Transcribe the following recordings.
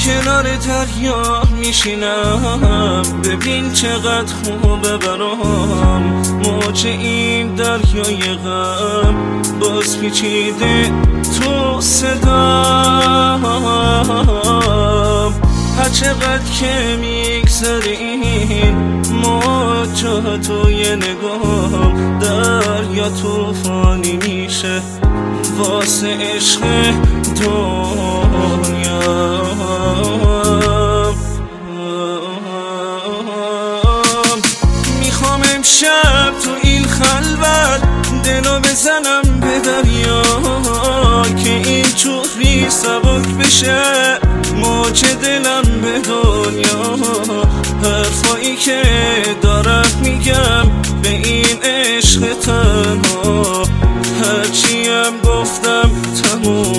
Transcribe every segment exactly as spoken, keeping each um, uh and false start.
کنار دریا میشینم، ببین چقدر خوبه برام. موج این دریای غم باز پیچیده تو صدام. هر چقدر که میگذره این موجا توی نگام، دریا طوفانی میشه واسه عشق دنیا. میخوام امشب تو این خلوت دلو بزنم به دریا، که این چوخی سبک بشه موج دلم به دنیا. حرفایی که دارم میگم به این عشق تنها، هرچیم گفتم تموم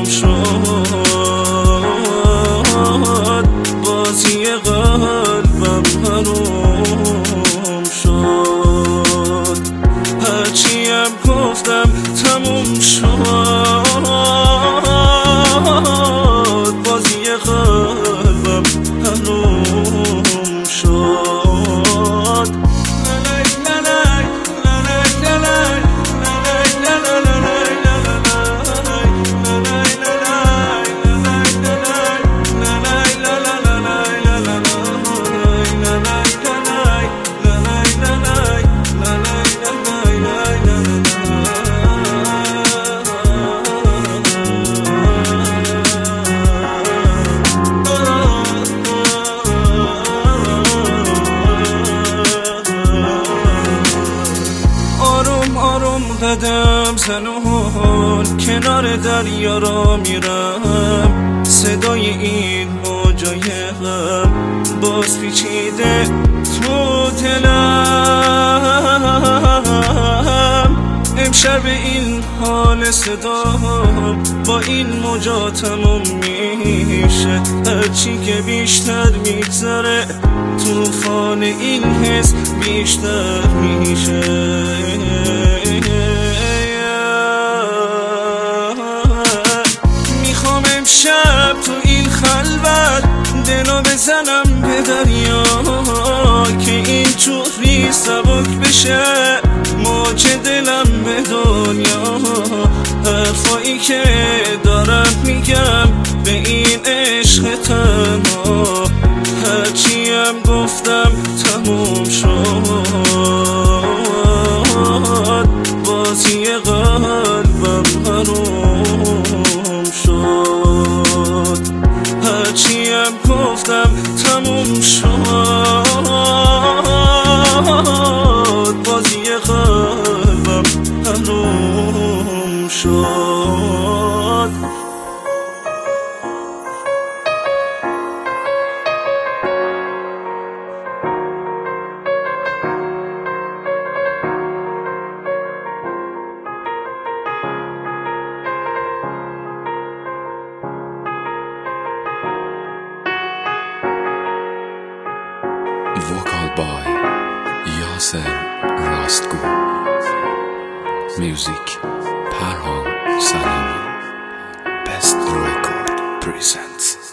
شد، بازی قلبم حروم شد. هرچیم گفتم تموم شد، بازی قلبم حروم شد. قدم زنون کنار دریا را میرم، صدای این موجای غم باز پیچیده تو دلم. امشب این حال صدا با این موجا تموم میشه، هرچی که بیشتر میگذره طوفان این حس بیشتر میشه. شب تو این خلوت دلو بزنم به دریا، که این چوخی سبک بشه موج دلم به دنیا. حرفایی که دارم میگم به این عشق تنها، هرچیم گفتم تموم شد، بازی قلبم حروم شد. هرچیم گفتم تموم شد، بازی قلبم حروم شد. Vocal by Yaser Rastgul. Music Parham Salami. Best Record presents.